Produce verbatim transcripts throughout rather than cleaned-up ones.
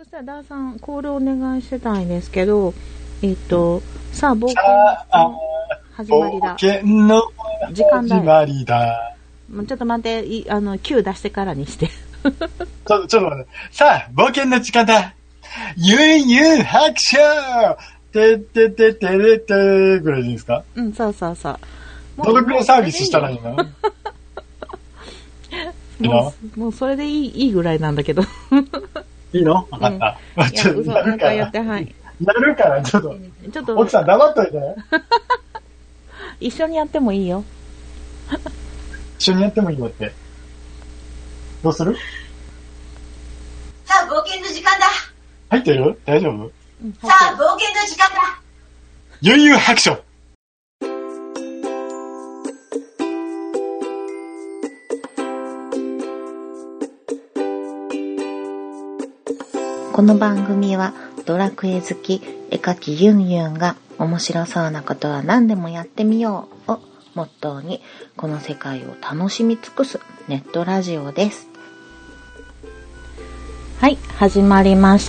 そしたらダーさんコールお願いしてたいんですけど、えっとさあ冒険の始まりだ。 冒険の時間だ。 始まりだ。 もうちょっと待って、いあの Q 出してからにして。 ちょっとちょっと待って。さあ冒険の時間だ。ゆんゆん拍手。てってってってれってぐらいでいいですか？ うん、そうそうそう。 どのくらいサービスしたらいいの？ もう、もうそれでいい、いいぐらいなんだけど。 いいの？分かった。 うん、いや、嘘、なんかやって、はい。 やるから、ちょっと、ちょっと奥さん黙っといて。 一緒にやってもいいよ。 一緒にやってもいいよって。どうする？ さあ、冒険の時間だ。 入ってる？大丈夫？ うん、さあ、冒険の時間だ。 ゆんゆん拍手。 この番組はドラクエ好き絵描きユンユンが面白そうなことは何でもやってみようをモットーにこの世界を楽しみ尽くすネットラジオです。 はい、始まりました。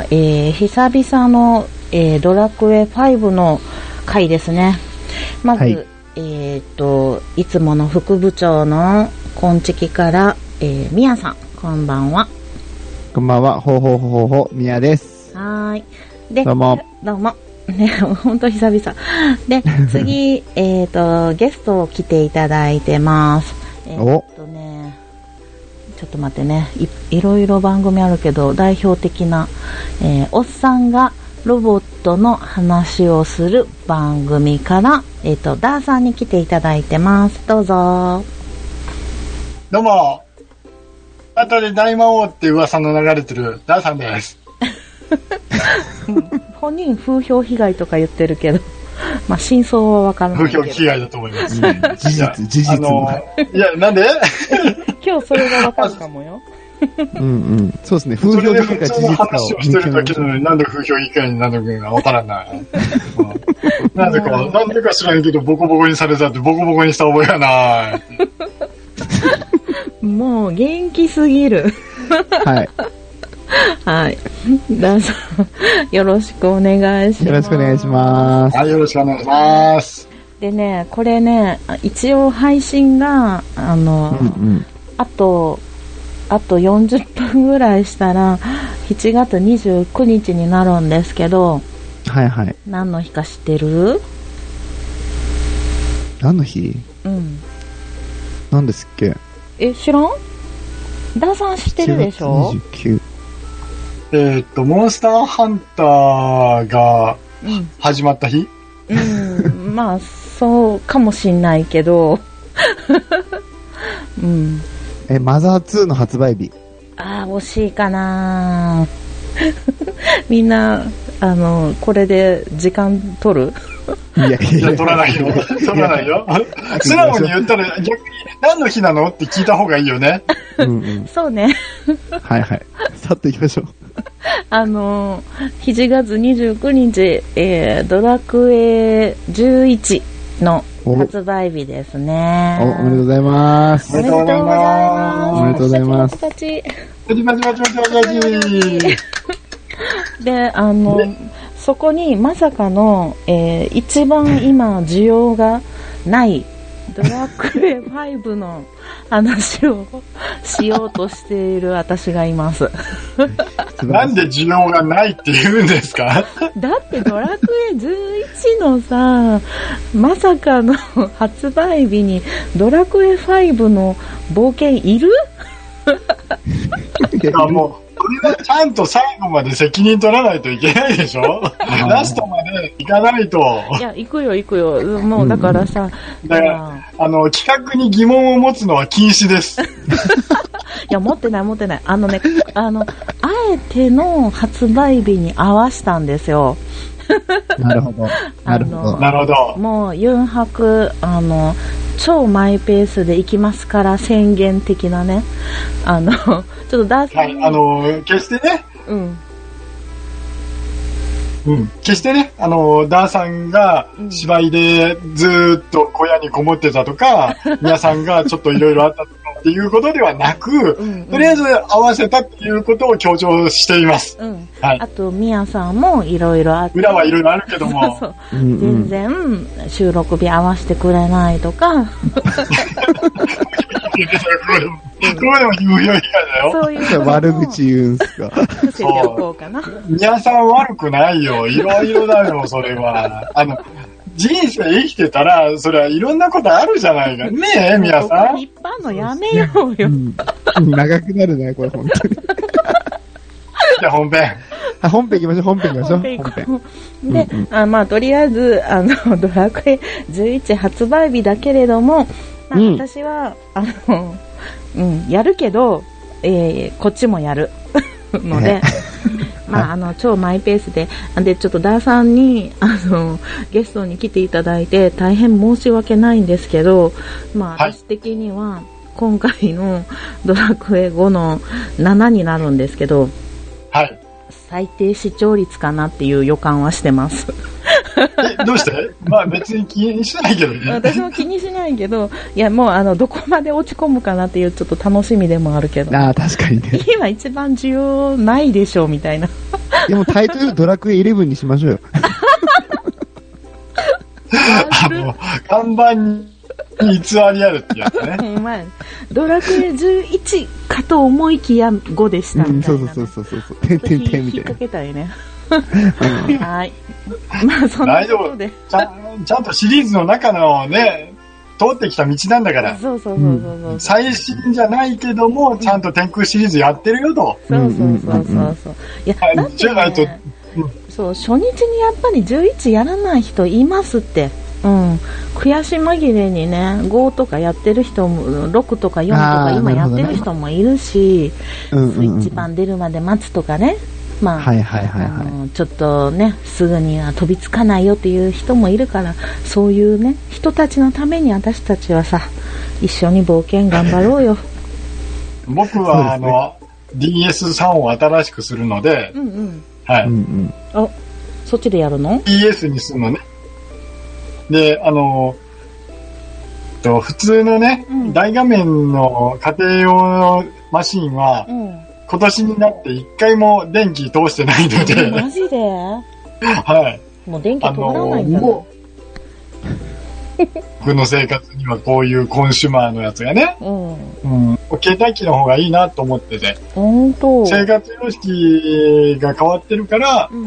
えー、久々の、えー、ドラクエファイブの回ですね。まず、はい、えー、といつもの副部長のこんちきから、えー、みやさん、こんばんは。 こんばんは、ほうほうほうほうほう、みやです。 はーい。で、 どうも。 どうも。ね、ほんと久々。で、次、えっと、ゲストを来ていただいてます。えー、っとね、ちょっと待ってねい、いろいろ番組あるけど、代表的な、えー、おっさんがロボットの話をする番組から、えー、っと、ダーさんに来ていただいてます。どうぞ。 どうも。あとで大魔王って噂の流れてるダーさんです。 本人風評被害とか言ってるけど、まあ真相はわからないけど。 風評被害だと思います。 うん、事実事実も。 いやなんで？ 今日それがわかるかもよ。 うんうん。そうですね。風評被害か事実かを。 話をしてるだけなのになんで風評被害になるのかわからない。うん、なんでかなんでか知らんけどボコボコにされたってボコボコにした覚えがない。 もう元気すぎる。 はい。 はい。ダーさん、よろしくお願いします。 よろしくお願いします。 はい、よろしくお願いします。 でね、これね、一応配信が、あの、うんうん、あと、あとよんじゅっぷんぐらいしたら、しちがつにじゅうくにちになるんですけど、 はいはい。 何の日か知ってる？ 何の日？ うん。 何ですっけ？ え、知らん？ダーさん知ってるでしょ？ にじゅうく。 えー、っと、モンスターハンターが始まった日？ うん、うん、まあ、そうかもしんないけど。うん。 え、マザーツーの発売日。 ああ、惜しいかな。みんな、あの、これで時間取る？ いやいやいや、 取らないよ。取らないよ。素直に言ったら逆に何の日なのって聞いた方がいいよね。 うんうん、そうね。 はいはい。さっと行きましょう。 あのしちがつにじゅうくにち、えー、ドラクエじゅういちの発売日ですね。 お、おめでとうございます。 おめでとうございます。 おめでとうございます。 パチパチパチパチパチパチパチ。 で、あの、そこにまさかの、えー、一番今需要がないドラクエファイブの話をしようとしている私がいます。 なんで需要がないって言うんですか？ だってドラクエじゅういちのさ、まさかの発売日にドラクエファイブの冒険いる？ いやもうそれはちゃんと最後まで責任取らないといけないでしょ。ラストまで行かないと。 いや、行くよ行くよ。もうだからさ、 うん、だからあの企画に疑問を持つのは禁止です。 いや、持ってない持ってない。あのね、あのあえての発売日に合わしたんですよ。 なるほど。なるほど。 なるほど。 もうユンハク、あの超マイペースで行きますから宣言的なね。あのちょっとダーさん、 はい、あの決してね。 うん。 うん、決してね、あのダーさんが芝居でずーっと小屋にこもってたとか、皆さんがちょっといろいろあったとかっていうことではなく、 うんうん、 とりあえず合わせたっていうことを強調しています。 うん、はい、あと、みやさんもいろいろあって。 裏はいろいろあるけども。 そうそう、全然収録日合わせてくれないとか。これでも言うよりかだよ。 そういう悪口言うんすか。 伏せておこうかな。 皆さん悪くないよ。いろいろだよ、それは。あの、人生生きてたら、それはいろんなことあるじゃないか。ねえ、皆さん。 引っ張るのやめようよ。うん、 長くなるね、これ、本当に。 じゃあ本編。 あ、本編行きましょう、本編行きましょう。本編。 で、うんうん、あまあ、とりあえず、あの、ドラクエじゅういち発売日だけれども、まあ、うん、私は、あの、うん、やるけど、えー、こっちもやるので、まあ、あの、超マイペースで、で、ちょっとダーさんに、あの、ゲストに来ていただいて、大変申し訳ないんですけど、まあ、私的には、今回のドラクエごのななになるんですけど、 はい。 最低視聴率かなっていう予感はしてます。 え、どうして？まあ別に気にしないけどね。 私も気にしないけど、いやもうあの、どこまで落ち込むかなっていうちょっと楽しみでもあるけど。 ああ、確かにね。 今一番需要ないでしょうみたいな。 でもタイトルドラクエイレブンにしましょうよ。 あの、看板に偽りあるってやつね。 ドラクエじゅういちかと思いきやごでしたみたいな、ね。うん、 そうそうそうそう。てんてんてんみたいな。 引っ掛けたいね。はい。まあそんなことで。 ちゃん、ちゃんとシリーズの中のね、通ってきた道なんだから。 そうそうそうそう、うん。 最新じゃないけども、ちゃんと天空シリーズやってるよと。 そうそうそうそうそう。いや、だってね、うん、そう、初日にやっぱりじゅういちやらない人いますって。うん、悔し紛れにねごとかやってる人もろくとかよんとか今やってる人もいるし、スイッチ版出るまで待つとかね、まあ、はいはいはいはい、あのちょっとねすぐには飛びつかないよっていう人もいるから、そういうね人たちのために私たちはさ一緒に冒険頑張ろうよ。 僕は、ね、あの ディーエスさん を新しくするので、うんうん、はい、うんうん、 あ、そっちでやるの？ ディーエス にするのね。で、あの、と普通のね、うん、大画面の家庭用のマシンは、うん、今年になって一回も電気通してないので。 マジで？ はい。 もう電気通らないんだね。 僕の生活にはこういうコンシュマーのやつがね、うんうん、携帯機の方がいいなと思ってて。 本当？ 生活様式が変わってるから、うんうん、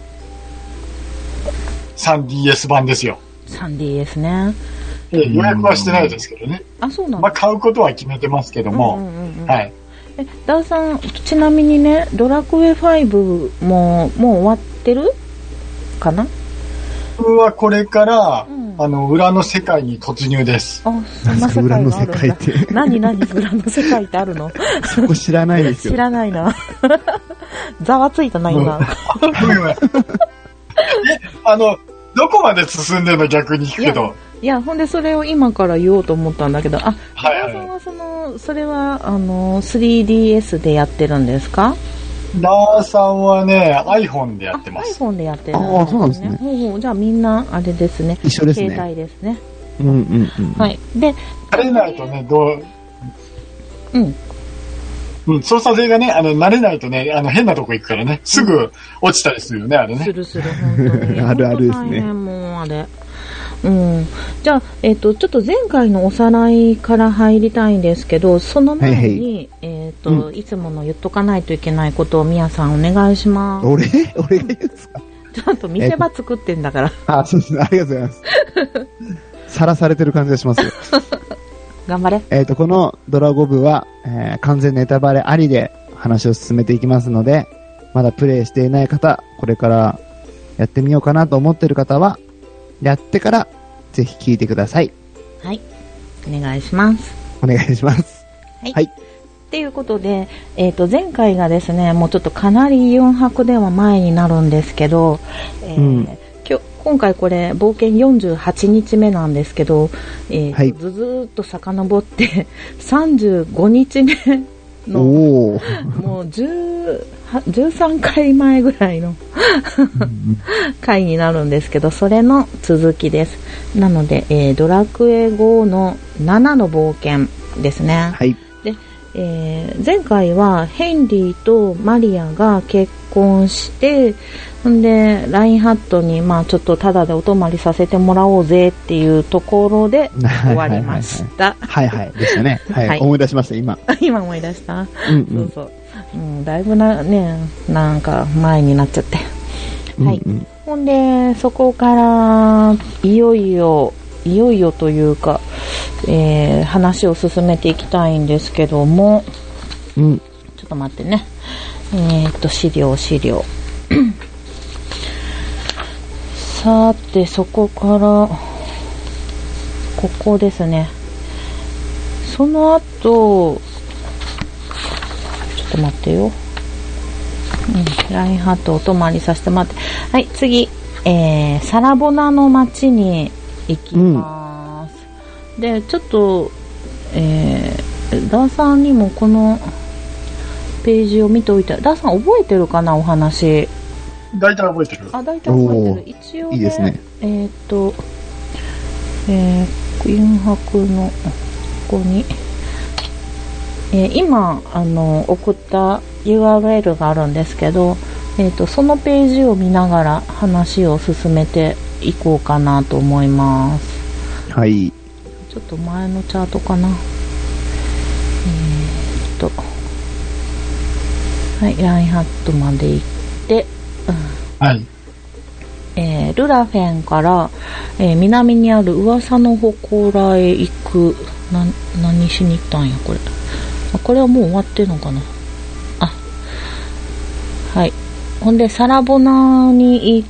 スリーディーエス 版ですよ。 スリーディーエス ね。 え予約はしてないですけどね。 あ、そうなんだ。 まあ買うことは決めてますけども、うんうんうん、はい。 え、ダーさん、ちなみにね、ドラクエファイブももう終わってるかな？ 僕はこれから、うん、あの裏の世界に突入です。 あ、そんな世界があるんだ。裏の世界って。何何裏の世界ってあるの？ そこ知らないですよ。 知らないな。ざわついたな今。ごめんごめん。 え、あの、どこまで進んでるの逆に聞くけど。 いや、ほんでそれを今から言おうと思ったんだけど、あ、はいはい。ダーさんはその、それは、あの、スリーディーエス でやってるんですか？ ダーさんはね、iPhone でやってます。 iPhone でやってるんですね。 ああ、そうなんですね。 ほうほう、じゃあみんな、あれですね。 一緒ですね。 携帯ですね。 うんうんうん。 はい。で、 慣れないとね、どう、 うん。 うん、操作性がね、あの、慣れないとね、あの、変なとこ行くからね、すぐ落ちたりするよね、あれね。 するする、本当に。 あるあるですね。 もう、あれ。うん。じゃあ、えっと、ちょっと前回のおさらいから入りたいんですけど、その前に、はいはい、えっと、うん、いつもの言っとかないといけないことをみやさんお願いします。 俺俺が言うんですか？ ちゃんと見せ場作ってんだから。 あ、そうですね。ありがとうございます。さらされてる感じがしますよ。 頑張れ。 えっと、このドラゴ部は、えー、完全ネタバレありで話を進めていきますので、まだプレイしていない方、これからやってみようかなと思っている方は、やってからぜひ聞いてください。 はい。お願いします。 お願いします。 はい。はい。っていうことで、えっと、前回がですね、もうちょっとかなりよん拍では前になるんですけど、えーうん今日今回これ冒険よんじゅうはちにちめなんですけど、えーはい、ずずーっと遡ってさんじゅうごにちめのもうじゅう、じゅうさんかいまえぐらいの回になるんですけど、それの続きです。なので、えー、ドラクエごのななの冒険ですね。 はい。 で、えー、前回はヘンリーとマリアが結婚して、んでラインハットにまあちょっとタダでお泊まりさせてもらおうぜっていうところで終わりました。 はいはいでしたね。はい、はい、思い出しました今。 今思い出した。 うん、うん、 そうそう。うん、だいぶなねなんか前になっちゃって。はい。うんうん、ほんでそこからいよいよいよいよというか、えー、話を進めていきたいんですけども、 うん、 ちょっと待ってね。えー、っと資料資料。さてそこからここですね。その後ちょっと待ってよ。うん、ラインハットお泊まりさせてもらって、はい、次、えー、サラボナの町に行きます。うん、でちょっと、えー、ダーさんにもこのページを見ておいて、ダーさん覚えてるかなお話。 大体覚えてる。 あ、大体覚えてる。一応ね、 いいですね。 えー、っと、えー、ユンハクのここに、えー、今あの送った ユーアールエル があるんですけど、えー、っとそのページを見ながら話を進めていこうかなと思います。 はい。 ちょっと前のチャートかな。えー、っと、はい、ラインハットまで行って。 はい。 えー、ルラフェンから、えー、南にある噂の祠へ行く。な、何しに行ったんや、これ。あ、これはもう終わってんのかな。あ、はい。ほんで、サラボナに行って、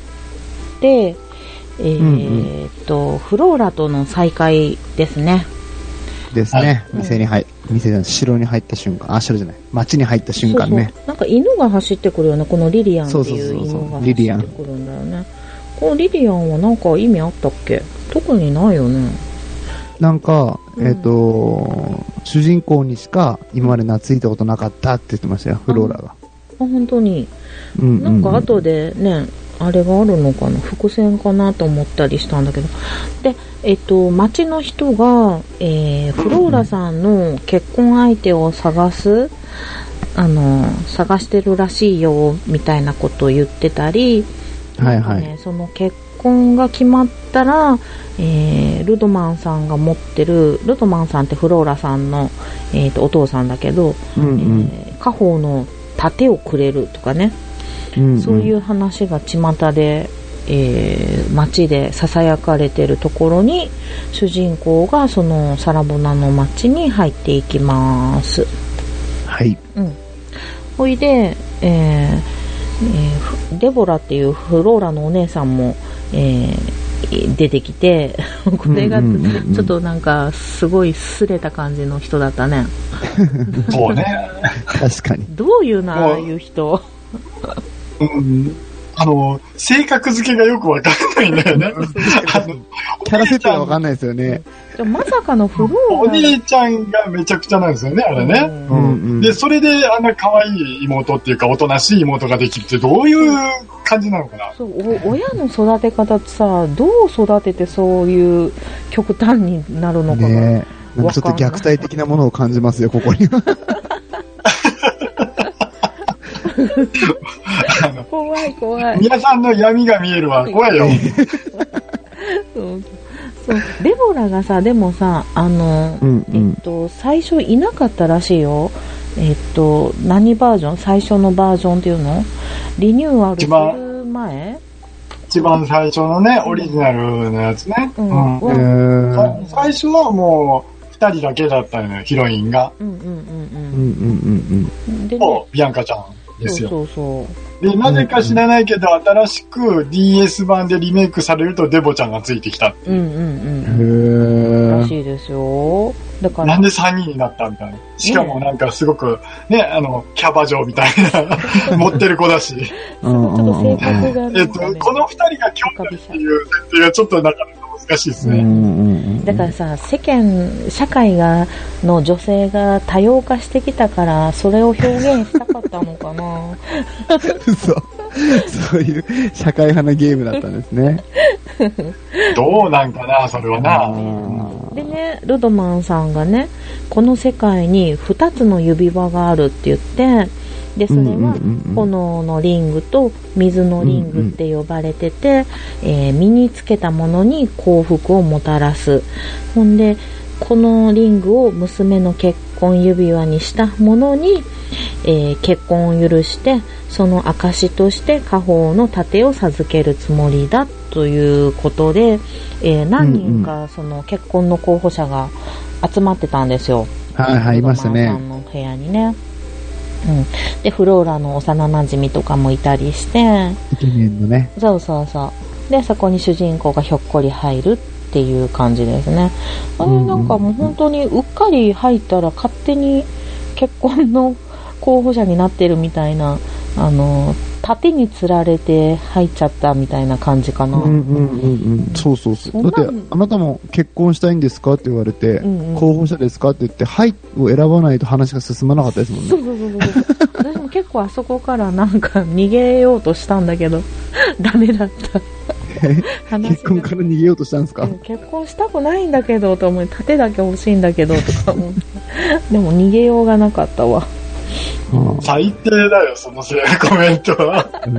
えー、うんうん、と、フローラとの再会ですね。 ですね。店に入、店じゃない、城に入った瞬間、あ、城じゃない、町に入った瞬間ね。 そうそう、なんか犬が走ってくるよね、このリリアンっていう犬が走ってくるんだよね。このリリアンはなんか意味あったっけ？特にないよね。 なんか、えっ、ー、と、うん、主人公にしか今まで懐いたことなかったって言ってましたよ、フローラが。 あ、本当に。 うんうんうん、 なんか後でね、あれがあるのかな、伏線かなと思ったりしたんだけど。で、えっと、町の人が、えー、フローラさんの結婚相手を探す、あの、探してるらしいよ、みたいなことを言ってたり、 はいはい。 ね、その結婚が決まったら、えー、ルドマンさんが持ってる、ルドマンさんってフローラさんの、えーと、お父さんだけど、 うんうん、 えー、家宝の盾をくれるとかね、うんうん、そういう話が巷で、えー、街で囁かれてるところに主人公がそのサラボナの街に入っていきます。 はい。 うん。ほいで、えーえー、デボラっていうフローラのお姉さんも、えー、出てきて、これがちょっとなんかすごいすれた感じの人だったね。 そうね。 確かに。 どういうな、ああいう人。 うん、あの、性格付けがよくわかんないんだよね。あのキャラ設定がわかんないですよね。 でもまさかのフローラ。 お姉ちゃんがめちゃくちゃなんですよね、あれね。 うんうん、 で、それであんな可愛い妹っていうか、おとなしい妹ができるってどういう感じなのかな。 そう、お親の育て方ってさ、どう育ててそういう極端になるのかな。ね、 ちょっと虐待的なものを感じますよ、ここには。 怖い怖い。 皆さんの闇が見えるわ。怖いよ。 そうそうデボラがさ、でもさ、あの、うんうん、えっと最初いなかったらしいよ。えっと何バージョン？最初のバージョンっていうの？リニューアルする前？ 一番最初のね、オリジナルのやつね。 うんうん、最初はもう二人だけだったのよ、ヒロインが。 うんうんうんうん。うんうんうんうん。 で、ね、ビアンカちゃんですよ。 そうそうそう。 で、なぜか知らないけど、新しく ディーエス 版でリメイクされるとデボちゃんがついてきたっていう。 うんうんうん。 へらしいですよ。だから。 なんでさんにんになったみたいな。しかもなんかすごく、ね、あの、キャバ嬢みたいな、持ってる子だし。 ちょっと性格が、ね。 えっと、この二人が兄弟っていう設定がちょっとなかなか難しいですね。 うんうんうん、 だからさ、世間、社会が、の女性が多様化してきたから、それを表現したかったのかな。 嘘。そういう社会派なゲームだったんですね。 どうなんかな、それはな。 でね、ルドマンさんがね、この世界にふたつの指輪があるって言って、でそれは炎のリングと水のリングって呼ばれてて、えー、身につけたものに幸福をもたらす。ほんでこのリングを娘の結婚指輪にしたものに、えー、結婚を許してその証として家宝の盾を授けるつもりだということで、えー、何人かその結婚の候補者が集まってたんですよ。 はいはい、いましたね。 ロドマンさんの部屋にね。うん、でフローラの幼なじみとかもいたりして、 イケメンのね。 そうそうそう。でそこに主人公がひょっこり入るっていう感じですね。あれなんかもう本当にうっかり入ったら勝手に結婚の候補者になってるみたいな、あの盾につられて入っちゃったみたいな感じかな。 うんうんうんうん。そうそうそう。だってあなたも結婚したいんですかって言われて、うんうん、候補者ですかって言ってはいを選ばないと話が進まなかったですもんね。 そうそうそうそう。私も結構あそこからなんか逃げようとしたんだけどダメだった。 結婚から逃げようとしたんですか？ うん、結婚したくないんだけどと思って盾だけ欲しいんだけどとか思ってでも逃げようがなかったわ。 うん、最低だよそのコメントは。うん、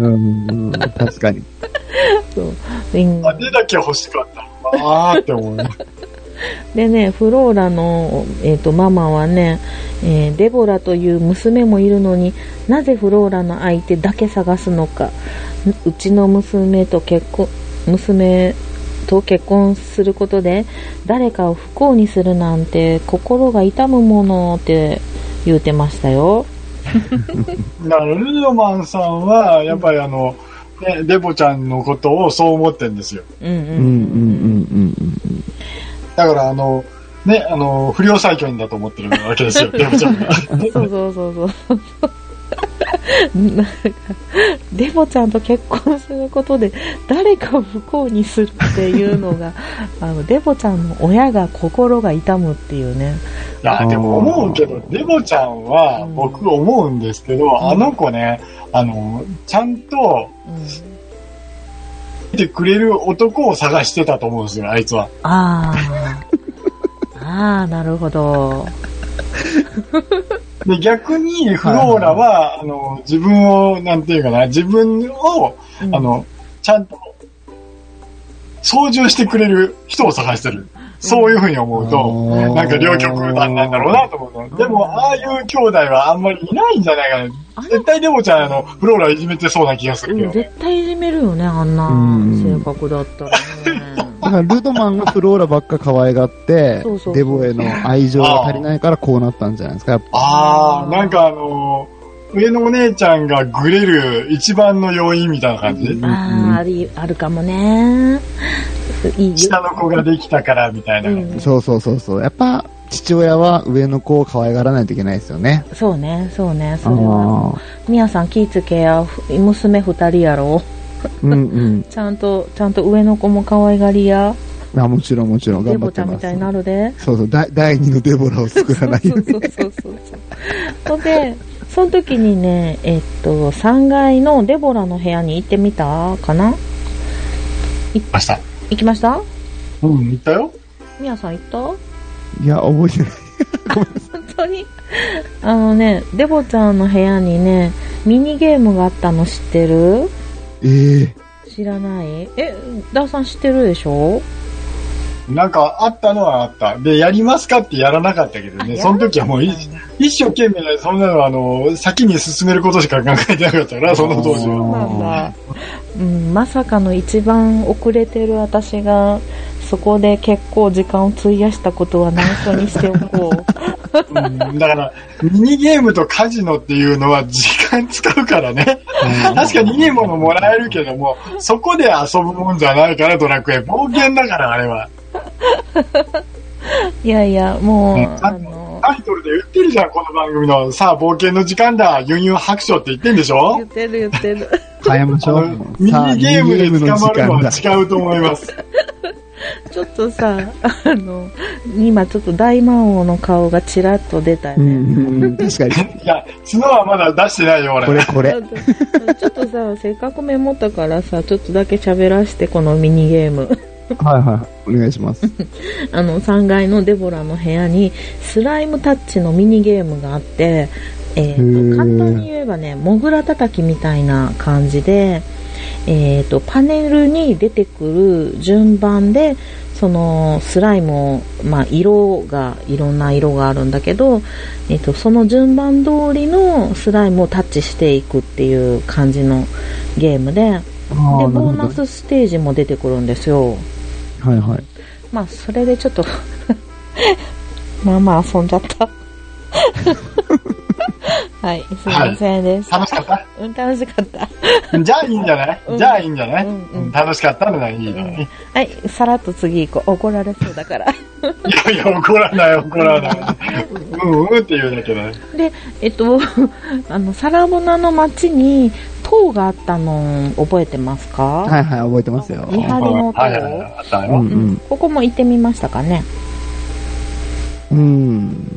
うん、確かに。 そう盾だけ欲しかったあーって思うね。 でね、フローラの、えーと、ママはね、えー、デボラという娘もいるのになぜフローラの相手だけ探すのか。うちの娘と結婚娘と結婚することで誰かを不幸にするなんて心が痛むものって言うてましたよ。 だからルドマンさんはやっぱりあの、ね、デボちゃんのことをそう思ってるんですよ。 うんうんうんうんうん。 だからあのねあの不良最強だと思ってるわけですよ。デボちゃんが。 そうそうそうそう。なんかデボちゃんと結婚することで誰かを不幸にするっていうのがあのデボちゃんの親が心が痛むっていうね。 いやでも思うけどデボちゃんは僕思うんですけど、うん、あの子ねあのちゃんと見てくれる男を探してたと思うんですよあいつは。 ああああなるほど。 で逆にフローラは、はいはい、あの自分をなんていうかな自分を、うん、あのちゃんと操縦してくれる人を探してる、うん、そういうふうに思うと、うん、なんか両極端なんだろうなと思う、うん、でもああいう兄弟はあんまりいないんじゃないかな。絶対デボちゃんあのフローラいじめてそうな気がするけど、 うん、絶対いじめるよねあんな性格だったらね。 だからルドマンがフローラばっか可愛がってそうそうそうデボへの愛情が足りないからこうなったんじゃないですか。やっぱああなんかあのー、上のお姉ちゃんがグレる一番の要因みたいな感じ、うん、 あああるあるかもね。 いい下の子ができたからみたいな、うん、 そうそうそうそう。やっぱ父親は上の子を可愛がらないといけないですよね。 そうねそうねそれはみやさん気ぃつけや娘二人やろ。うんうん、ちゃんとちゃんと上の子も可愛がりや。 あもちろんもちろん頑張ってます。 デボちゃんみたいになるで。 そうそうだ第二のデボラを作らないように。そうそうそうそうそう。でその時にねえっとさんがいのデボラの部屋に行ってみたかな。 行きました。 行きました。 うん行ったよ。 みやさん行った。 いや覚えてない。 本当にあのねデボちゃんの部屋にねミニゲームがあったの知ってる？ えー、 知らない？え、ダーさん知ってるでしょ？ なんかあったのはあった。で、やりますかってやらなかったけどね、その時はもう一生懸命そんなのはあの、先に進めることしか考えてなかったから、その当時は。 そうなんだ。うん、まさかの一番遅れてる私が、そこで結構時間を費やしたことは内緒にしておこう。 うん、だからミニゲームとカジノっていうのは時間使うからね。確かにいいものもらえるけどもそこで遊ぶもんじゃないからドラクエ冒険だからあれは。 いやいやもう、うん、 あのタイトルで言ってるじゃんこの番組のさあ冒険の時間だユンユン白書って言ってんでしょ。 言ってる言ってる。 変えましょう。 ミニゲームで捕まるのは違うと思います。 ちょっとさあの今ちょっと大魔王の顔がちらっと出たよね。 うんうん確かに。 いや角はまだ出してないよ俺。 これこれ。 ちょっとさせっかくメモったからさちょっとだけ喋らしてこのミニゲーム。 はいはい。お願いします。 あの、さんがいのデボラの部屋にスライムタッチのミニゲームがあって、えーと、簡単に言えばね、モグラ叩きみたいな感じで、えーと、パネルに出てくる順番で、そのスライムを、まあ、色が、いろんな色があるんだけど、えーと、その順番通りのスライムをタッチしていくっていう感じのゲームで、で、ボーナスステージも出てくるんですよ。 はいはい。 まあ、それでちょっと、まあまあ遊んじゃった。はい、すいませんです。 はい、楽しかった？ うん、楽しかった。 じゃあいいんじゃない、うん、じゃあいいんじゃない、 うんうん、 楽しかったのはいいのに、うん。 はい、さらっと次行こう。怒られそうだから。いやいや、怒らない、怒らない。うんうんって言うだけだね。 で、えっと、あの、サラボナの町に塔があったの覚えてますか？ はいはい、覚えてますよ。 見張りの塔。 はいはいはい、あったよ、 うんうん。 ここも行ってみましたかね？ うん。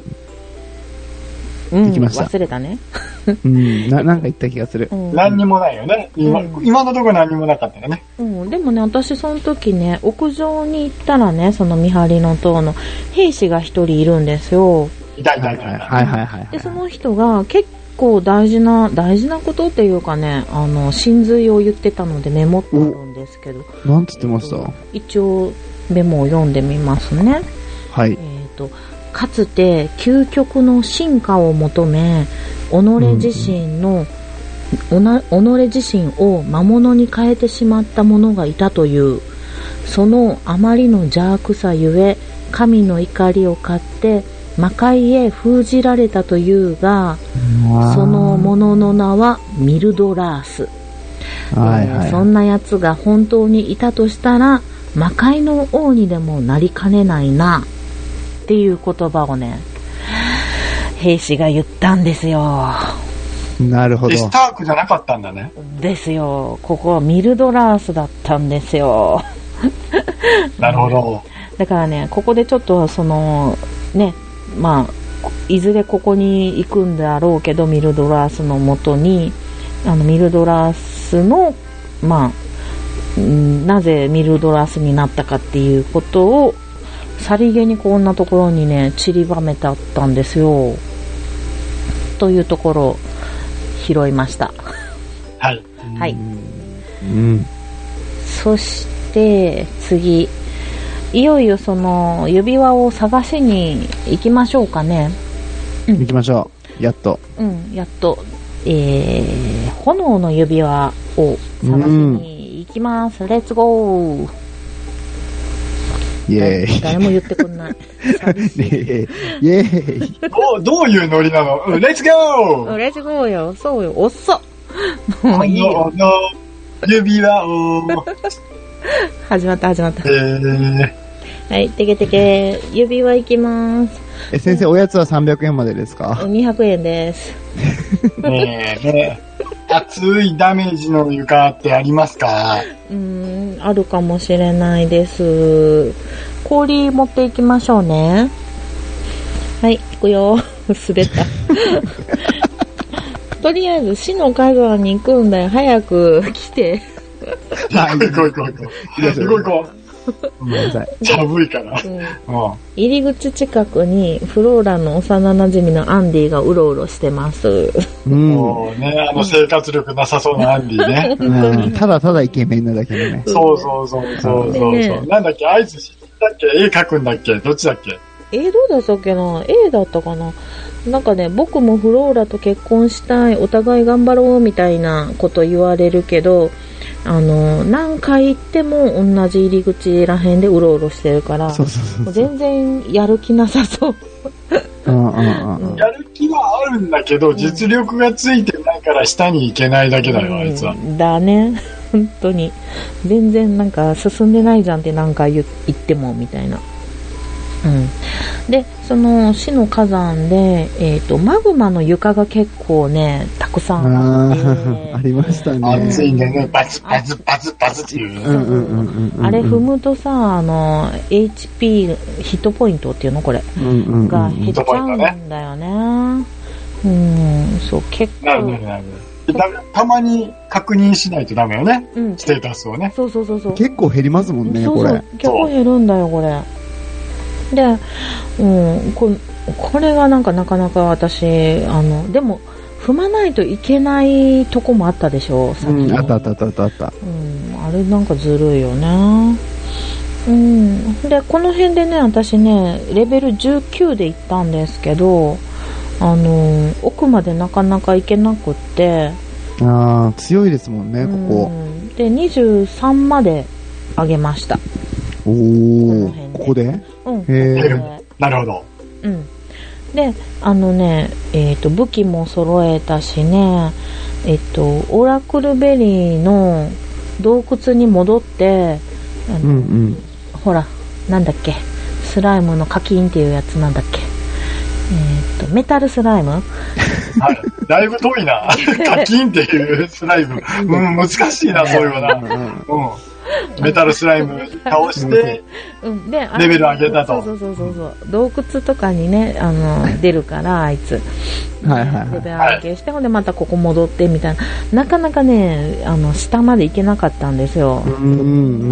うん、 行きました。 忘れたね。 うん、な、なんか言った気がする。 うん、何にもないよね。今、うん、今のところ何にもなかったよね。 うん、でもね、私その時ね、屋上に行ったらね、その見張りの塔の兵士が一人いるんですよ。 いたいたいた。 はいはいはいはい。 で、その人が結構大事な、大事なことっていうかね、あの、真髄を言ってたのでメモってあるんですけど。 なんつってました？ 一応、メモを読んでみますね。 はい。 えっと、かつて究極の進化を求め、己自身の、うん、己自身を魔物に変えてしまった者がいたという。そのあまりの邪悪さゆえ、神の怒りを買って魔界へ封じられたというが、その者の名はミルドラース。 はいはい、 そんな奴が本当にいたとしたら、魔界の王にでもなりかねないな。っていう言葉をね、兵士が言ったんですよ。 なるほど。 スタークじゃなかったんだね。 ですよ。ここはミルドラースだったんですよ。 なるほど。 だからね、ここでちょっとそのね、まあいずれここに行くんだろうけど、ミルドラースの元に、あのミルドラースのまあなぜミルドラースになったかっていうことをさりげにこんなところにね散りばめてあったんですよ。というところを拾いました。 はい。 はい。 うん。 そして次、いよいよその指輪を探しに行きましょうかね。 うん、行きましょう。やっと。 うん、やっと、えー、炎の指輪を探しに行きます。レッツゴー。 イェーイ。 誰も言ってくんない。寂しい。 イェーイ。 どう、どういうノリなの？レッツゴー！ レッツゴーよ。そうよ。遅っ。もういいよ。 この指輪を。 始まった始まった。 えー、 はい、てけてけ。指輪いきます。 え、先生、おやつはさんびゃくえんまでですか？ にひゃくえんです。 ねえ、ねえ。熱いダメージの床ってありますか？ うーん、あるかもしれないです。氷持っていきましょうね。はい、行くよ。滑った。とりあえず、死の火山に行くんだよ。早く来て。 行こう行こう行こう。行こう行こう。 ごめんなさい。 寒いから、うんうん。入り口近くにフローラの幼馴染のアンディがうろうろしてます。 うん。 もうね、あの生活力なさそうなアンディね。 うん、ただただイケメンなだけどね。 そうそうそうそうそう、ね、なんだっけ、合図だっけ、絵描くんだっけ、どっちだっけ。 えー、どうだったっけな、 A だったかな。なんかね、僕もフローラと結婚したい、お互い頑張ろうみたいなこと言われるけど、あの何回行っても同じ入り口らへんでうろうろしてるから、 そうそうそうそう、 全然やる気なさそう。 うんうんうん、 やる気はあるんだけど、実力がついてないから下に行けないだけだよ、うん、あいつは。 だね、本当に全然なんか進んでないじゃんって何回言ってもみたいな。うん、でその死の火山で、えーと、マグマの床が結構ねたくさんあってあ, ありましたね。 熱いんだよね、バズバズバズバズっていう。 あれ踏むとさ、あの エイチピー ヒットポイントっていうのこれ、うんうんうん、が減っちゃうんだよね。うん、そう結構。 なるなるなる。 だたまに確認しないとダメよね。うん。ステータスをね。 そうそうそうそう。 結構減りますもんね、 そうそうこれ。 結構減るんだよ、これ。で、うん、ここれがなんかなかなか私、あの、でも、踏まないといけないとこもあったでしょ、さっき。 うん、あったあったあったあったあった。 うん、あれなんかずるいよね。うん。で、この辺でね、私ね、レベルじゅうきゅうで行ったんですけど、あの、奥までなかなか行けなくって、 ああ、強いですもんね、ここ。 で、にじゅうさんまで上げました。 おー、ここでうん。 へえ。 なるほど。 うん。で、あのね、えっと、武器も揃えたしね、えっと、オラクルベリーの洞窟に戻って、あの、 うんうん。 ほら、なんだっけ、スライムの課金っていうやつなんだっけ。えっと、メタルスライムはい。だいぶ遠いな。課金っていうスライム。うん、難しいな、そういうのな。うん。メタルスライム倒して、うん、でレベル上げたと。 そうそうそうそう。洞窟とかにね、あの、出るから、あいつ。 はいはいはい。 レベル上げして、ほんでまたここ戻ってみたいな。なかなかね、あの、下まで行けなかったんですよ。 うん、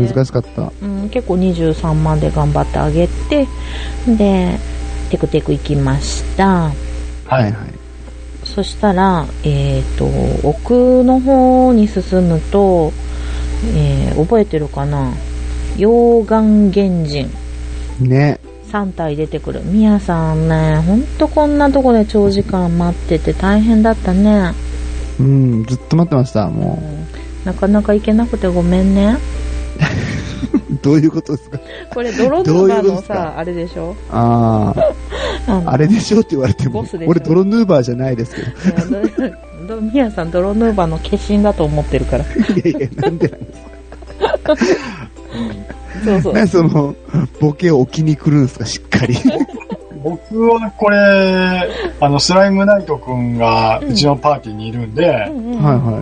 難しかった。 うん、結構にじゅうさんまんで頑張ってあげて、で、テクテク行きました。 はいはい。 そしたら、えっと、奥の方に進むと、えー、覚えてるかな、溶岩原人。 ね。 さん体出てくる。みやさんね、ほんとこんなとこで長時間待ってて大変だったね。 うん、ずっと待ってました、もう。 うん、なかなか行けなくてごめんね。 どういうことですか？ これ泥ヌーバーのさ、あれでしょ？ ああ。あれでしょって言われても、俺泥ヌーバーじゃないですけど。みやさん泥ヌーバーの化身だと思ってるから。いやいや、なんでなんですか？ そうそう。 何その、ボケを置きに来るんですか、しっかり。 僕はこれ、あの、スライムナイトくんがうちのパーティーにいるんで、はいはい。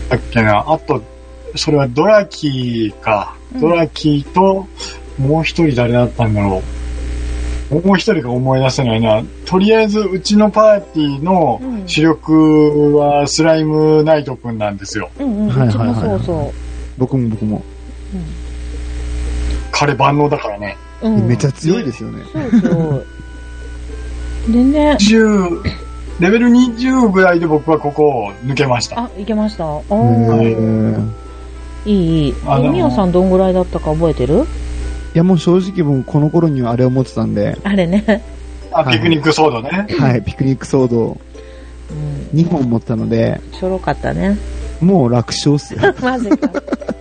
だっけな、あと、それはドラキーか。ドラキーと、もう一人誰だったんだろう。もう一人が思い出せないな。とりあえず、うちのパーティーの主力はスライムナイトくんなんですよ。 うんうん、うちもそうそう。 僕も僕も。 うん、彼万能だからね。 うん、めっちゃ強いですよね。 そうそう。でね。 じゅう、レベルにじゅうぐらいで僕はここを抜けました。 あ、いけました。あー。いい、いい。え、みやさんどんぐらいだったか覚えてる？ いや、もう正直僕この頃にはあれを持ってたんで。 あれね。 あ、ピクニックソードね。 はい、ピクニックソードにほん持ってたので。 ちょろかったね。 もう楽勝っすよ。 マジか。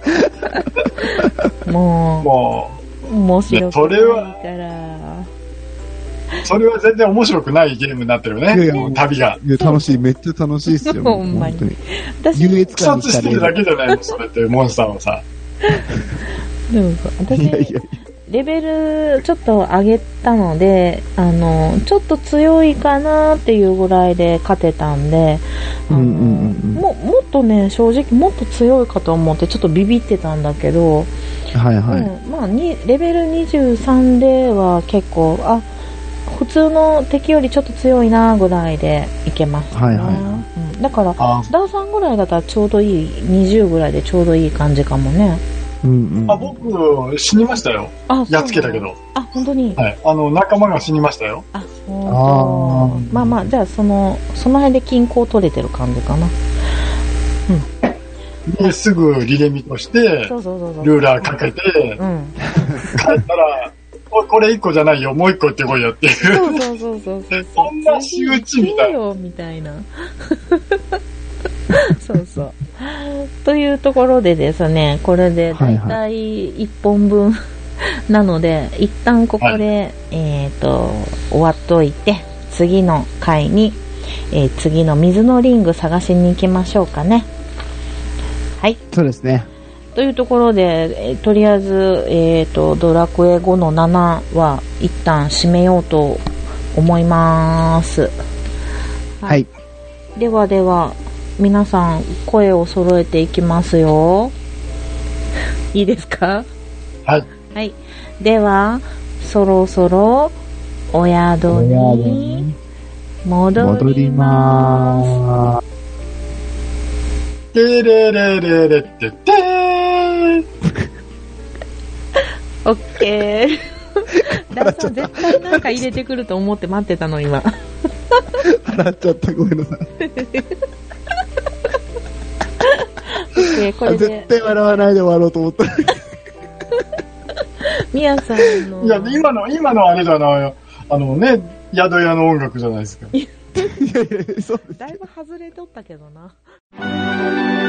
もう。 もう。 面白くないから。 それは全然面白くないゲームになってるね。いやいや旅が。 いや、楽しい。めっちゃ楽しいっすよ。 ほんまに。 私、優越感にしてるだけじゃないの、それって、モンスターをさ。 でも私、いやいやいやレベルちょっと上げたので、あの、ちょっと強いかなっていうぐらいで勝てたんで、あの、うんうんうん、も、もっとね、正直もっと強いかと思ってちょっとビビってたんだけど、 はいはい。 うん、まあ、に、レベルにじゅうさんでは結構、あ、普通の敵よりちょっと強いなぐらいでいけますね。はいはい、うん、だから、ダーさんぐらいだったらちょうどいい、にじゅうぐらいでちょうどいい感じかもね。 うんうん、 あ、僕、死にましたよ。あ、やっつけたけど。 あ、本当に。 はい。あの、仲間が死にましたよ。 あ、あまあまあ、じゃあ、その、その辺で均衡取れてる感じかな。 うん。で、すぐリレミとして、そうそうそうそうルーラーかけて、うん、帰ったら、これ一個じゃないよ、もう一個行ってこいよっていう。 そうそうそうそうそう。 そんな仕打ちみたいな。 よみたいな。そうそう。というところでですね、これでだいたいいっぽんぶん、はいはい、なので、一旦ここで、はい、えっと、終わっといて、次の回に、えー、次の水のリング探しに行きましょうかね。はい。 そうですね。 というところで、えー、とりあえず、えっと、ドラクエごのななは一旦締めようと思います。 はい。はい、 ではでは、皆さん声を揃えていきますよ。いいですか？ はい。 はい。では、そろそろお宿に戻りまーす。 てれれれれっててー。 オッケー。ダイさん絶対なんか入れてくると思って待ってたの今。 笑っちゃった、ごめんなさい。 Okay, これで絶対笑わないで終わろうと思った。 みやさんの。 いや、今の、今のあれじゃないよ。あのね、宿屋の音楽じゃないですか。 いやいや、そう。だいぶ外れとったけどな。